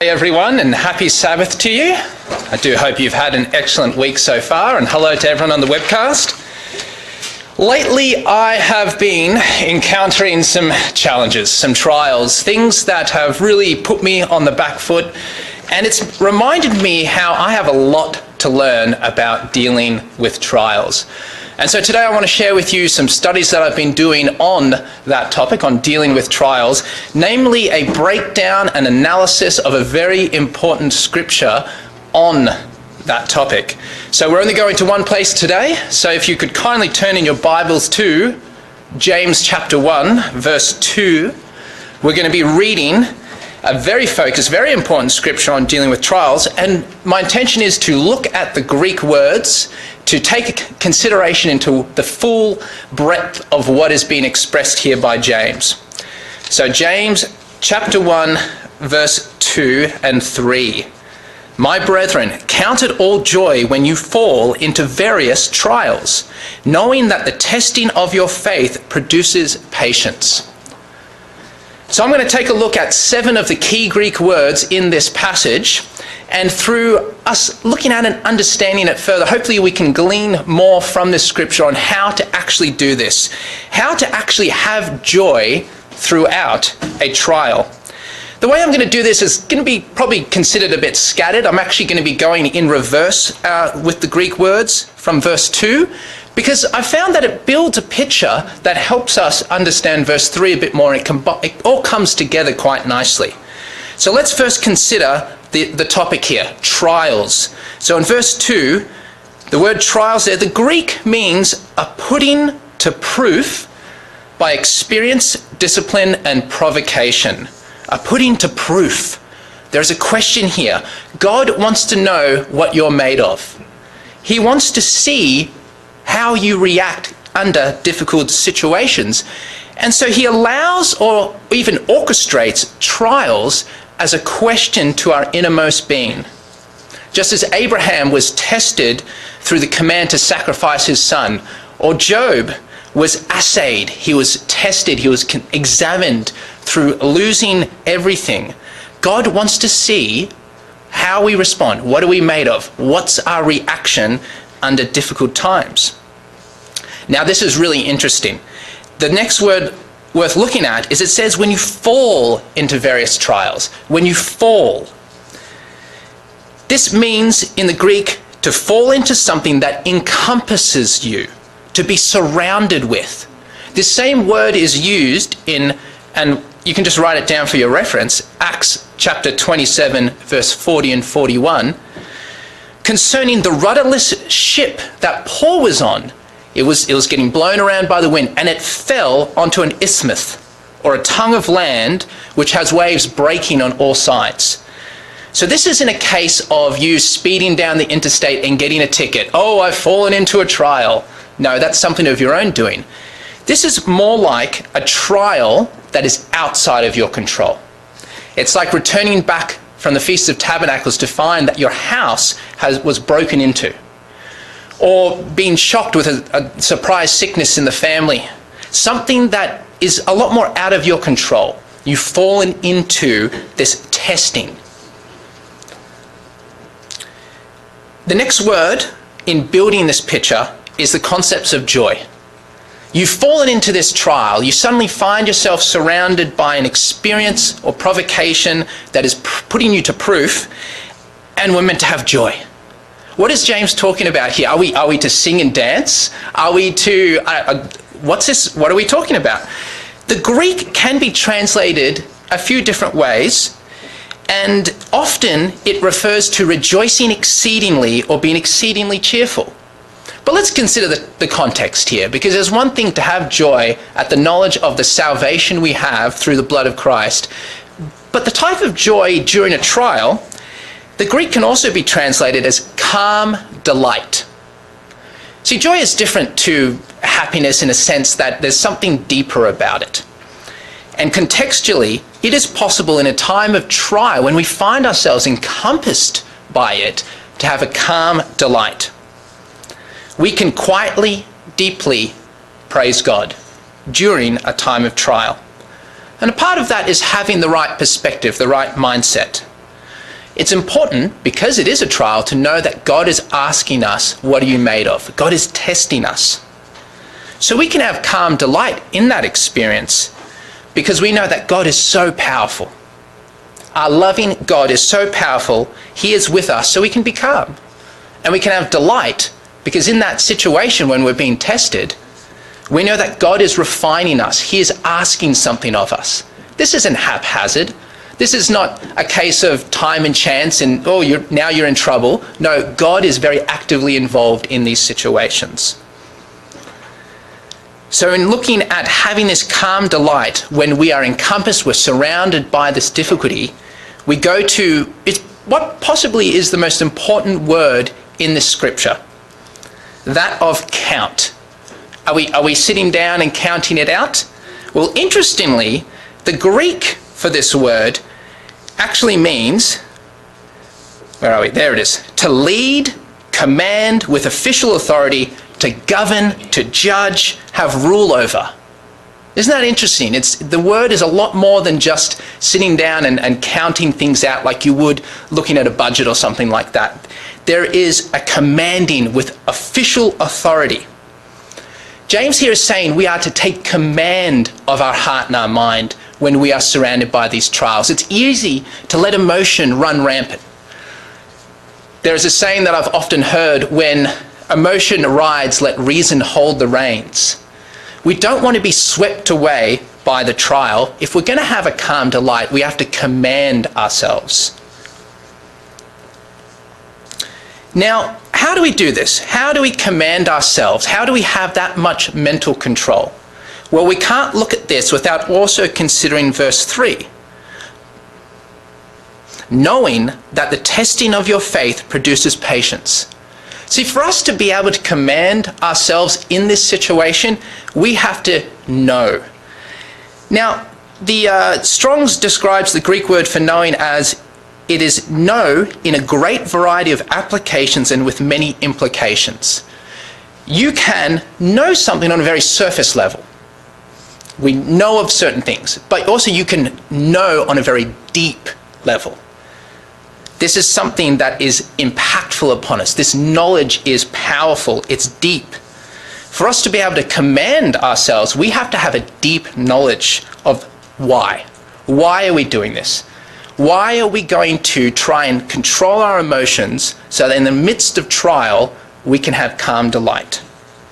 Hey everyone, and happy Sabbath to you. I do hope you've had an excellent week so far, and hello to everyone on the webcast. Lately, I have been encountering some challenges, some trials, things that have really put me on the back foot, and it's reminded me how I have a lot to learn about dealing with trials. And so today I want to share with you some studies that I've been doing on that topic, on dealing with trials, namely a breakdown and analysis of a very important scripture on that topic. So we're only going to one place today, so if you could kindly turn in your Bibles to James chapter 1, verse 2, we're going to be reading a very focused, very important scripture on dealing with trials, and my intention is to look at the Greek words to take consideration into the full breadth of what is being expressed here by James. So James chapter 1, verse 2 and 3. My brethren, count it all joy when you fall into various trials, knowing that the testing of your faith produces patience. So I'm going to take a look at 7 of the key Greek words in this passage, and through us looking at and understanding it further, hopefully we can glean more from this scripture on how to actually do this, how to actually have joy throughout a trial. The way I'm going to do this is going to be probably considered a bit scattered. I'm actually going to be going in reverse with the Greek words from verse 2, because I found that it builds a picture that helps us understand verse 3 a bit more, and it all comes together quite nicely. So let's first consider the topic here, trials. So in verse 2, the word trials there, the Greek means a putting to proof by experience, discipline, and provocation. A putting to proof. There's a question here. God wants to know what you're made of. He wants to see how you react under difficult situations. And so he allows or even orchestrates trials as a question to our innermost being. Just as Abraham was tested through the command to sacrifice his son, or Job was assayed, he was tested, he was examined through losing everything. God wants to see how we respond. What are we made of? What's our reaction under difficult times? Now this is really interesting. The next word worth looking at is it says when you fall into various trials. When you fall. This means in the Greek to fall into something that encompasses you, to be surrounded with. This same word is used in, and you can just write it down for your reference, Acts chapter 27, verse 40 and 41, concerning the rudderless ship that Paul was on. It was getting blown around by the wind, and it fell onto an isthmus, or a tongue of land, which has waves breaking on all sides. So this isn't a case of you speeding down the interstate and getting a ticket. Oh, I've fallen into a trial. No, that's something of your own doing. This is more like a trial that is outside of your control. It's like returning back from the Feast of Tabernacles to find that your house was broken into, or being shocked with a surprise sickness in the family. Something that is a lot more out of your control. You've fallen into this testing. The next word in building this picture is the concepts of joy. You've fallen into this trial. You suddenly find yourself surrounded by an experience or provocation that is putting you to proof, and we're meant to have joy. What is James talking about here? Are we to sing and dance? Are we to, what's this? What are we talking about? The Greek can be translated a few different ways, and often it refers to rejoicing exceedingly or being exceedingly cheerful. But let's consider the context here, because there's one thing to have joy at the knowledge of the salvation we have through the blood of Christ, but the type of joy during a trial, the Greek can also be translated as calm delight. See, joy is different to happiness in a sense that there's something deeper about it. And contextually, it is possible in a time of trial, when we find ourselves encompassed by it, to have a calm delight. We can quietly, deeply praise God during a time of trial. And a part of that is having the right perspective, the right mindset. It's important, because it is a trial, to know that God is asking us, what are you made of? God is testing us. So we can have calm delight in that experience because we know that God is so powerful. Our loving God is so powerful, he is with us, so we can be calm. And we can have delight because in that situation when we're being tested, we know that God is refining us. He is asking something of us. This isn't haphazard. This is not a case of time and chance and, oh, now you're in trouble. No, God is very actively involved in these situations. So in looking at having this calm delight when we are encompassed, we're surrounded by this difficulty, we go to what possibly is the most important word in this scripture, that of count. Are we sitting down and counting it out? Well, interestingly, the Greek for this word actually means, where are we? There it is. To lead, command with official authority, to govern, to judge, have rule over. Isn't that interesting? The word is a lot more than just sitting down and counting things out like you would looking at a budget or something like that. There is a commanding with official authority. James here is saying we are to take command of our heart and our mind when we are surrounded by these trials. It's easy to let emotion run rampant. There is a saying that I've often heard, when emotion rides, let reason hold the reins. We don't want to be swept away by the trial. If we're going to have a calm delight, we have to command ourselves. Now, how do we do this? How do we command ourselves? How do we have that much mental control? Well, we can't look at this without also considering verse 3. Knowing that the testing of your faith produces patience. See, for us to be able to command ourselves in this situation, we have to know. Now, the Strong's describes the Greek word for knowing as it is know in a great variety of applications and with many implications. You can know something on a very surface level. We know of certain things, but also you can know on a very deep level. This is something that is impactful upon us. This knowledge is powerful. It's deep. For us to be able to command ourselves, we have to have a deep knowledge of why. Why are we doing this? Why are we going to try and control our emotions so that in the midst of trial, we can have calm delight?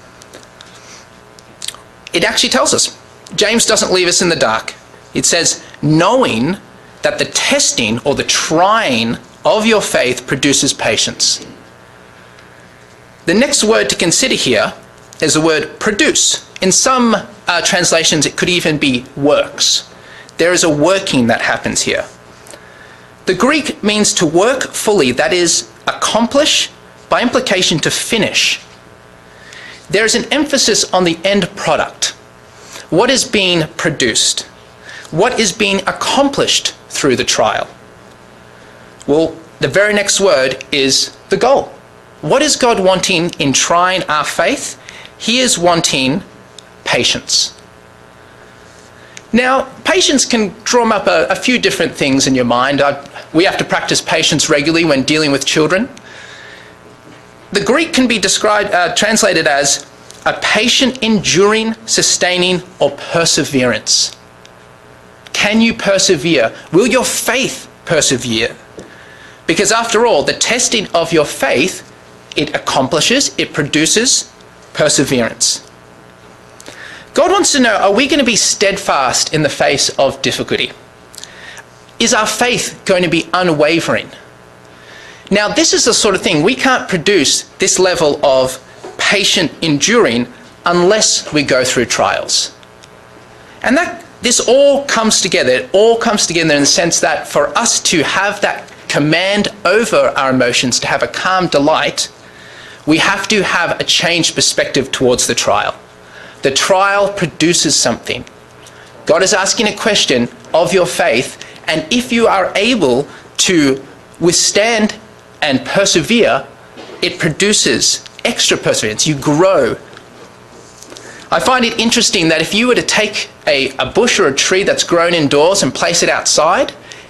It actually tells us. James doesn't leave us in the dark. It says, knowing that the testing or the trying of your faith produces patience. The next word to consider here is the word produce. In some translations, it could even be works. There is a working that happens here. The Greek means to work fully, that is, accomplish, by implication to finish. There is an emphasis on the end product. What is being produced? What is being accomplished through the trial? Well, the very next word is the goal. What is God wanting in trying our faith? He is wanting patience. Now, patience can drum up a few different things in your mind. We have to practice patience regularly when dealing with children. The Greek can be translated as a patient, enduring, sustaining, or perseverance. Can you persevere? Will your faith persevere? Because after all, the testing of your faith, it accomplishes, it produces perseverance. God wants to know, are we going to be steadfast in the face of difficulty? Is our faith going to be unwavering? Now, this is the sort of thing, we can't produce this level of patient enduring unless we go through trials. And this all comes together. It all comes together in the sense that for us to have that command over our emotions, to have a calm delight, we have to have a changed perspective towards the trial. The trial produces something. God is asking a question of your faith, and if you are able to withstand and persevere, it produces extra perseverance. You grow. I find it interesting that if you were to take a bush or a tree that's grown indoors and place it outside,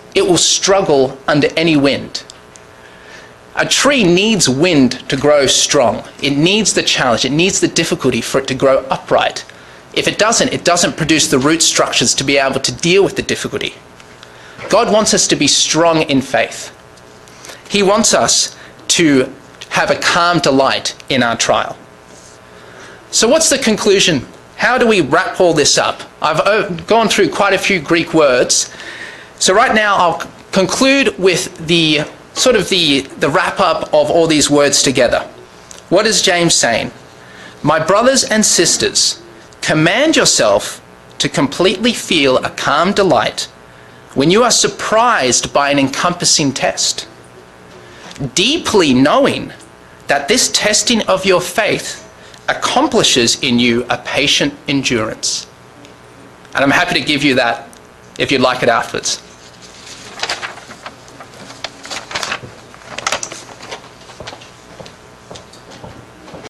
it will struggle under any wind. A tree needs wind to grow strong. It needs the challenge, it needs the difficulty for it to grow upright. If it doesn't produce the root structures to be able to deal with the difficulty. God wants us to be strong in faith. He wants us to have a calm delight in our trial. So what's the conclusion? How do we wrap all this up? I've gone through quite a few Greek words. So right now I'll conclude with the wrap up of all these words together. What is James saying? My brothers and sisters, command yourself to completely feel a calm delight when you are surprised by an encompassing test, deeply knowing that this testing of your faith accomplishes in you a patient endurance. And I'm happy to give you that if you'd like it afterwards.